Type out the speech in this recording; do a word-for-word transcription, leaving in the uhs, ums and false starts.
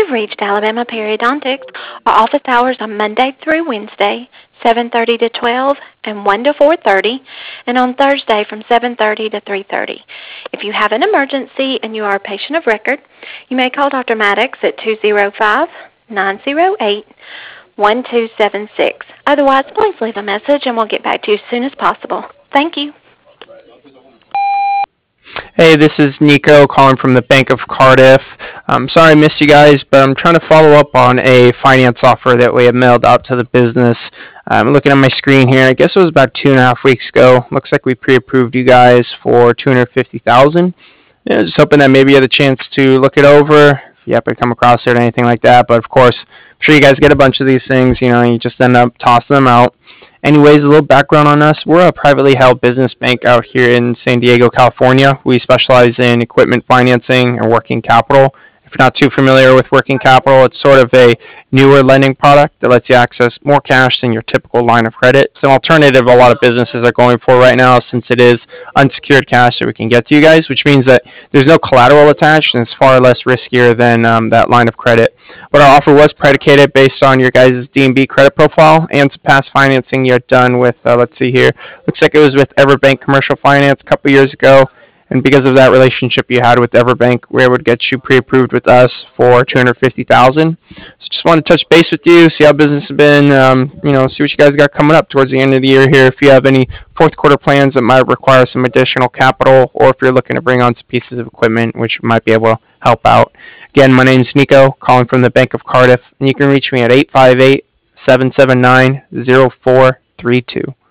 You've reached Alabama Periodontics. Our office hours are Monday through Wednesday, seven thirty to twelve and one to four thirty, and on Thursday from seven thirty to three thirty. If you have an emergency and you are a patient of record, you may call Doctor Maddox at two oh five, nine oh eight, one two seven six. Otherwise, please leave a message and we'll get back to you as soon as possible. Thank you. Hey, this is Nico calling from the Bank of Cardiff. I'm sorry I missed you guys, but I'm trying to follow up on a finance offer that we have mailed out to the business. I'm looking at my screen here. I guess it was about two and a half weeks ago. Looks like we pre-approved you guys for two hundred fifty thousand dollars. Yeah, just hoping that maybe you had a chance to look it over, if you happen to come across it or anything like that. But of course, I'm sure you guys get a bunch of these things, you know, and you just end up tossing them out. Anyways, a little background on us. We're a privately held business bank out here in San Diego, California. We specialize in equipment financing and working capital. If you're not too familiar with working capital, it's sort of a newer lending product that lets you access more cash than your typical line of credit. It's an alternative a lot of businesses are going for right now, since it is unsecured cash that we can get to you guys, which means that there's no collateral attached and it's far less riskier than um, that line of credit. But our offer was predicated based on your guys' D and B credit profile and some past financing you had done with, uh, let's see here, looks like it was with Everbank Commercial Finance a couple years ago. And because of that relationship you had with Everbank, we were able to get you pre-approved with us for two hundred fifty thousand dollars. So just want to touch base with you, see how business has been, um, you know, see what you guys got coming up towards the end of the year here. If you have any fourth quarter plans that might require some additional capital, or if you're looking to bring on some pieces of equipment which might be able to help out. Again, my name's Nico, calling from the Bank of Cardiff, and you can reach me at eight five eight, seven seven nine, zero four three two.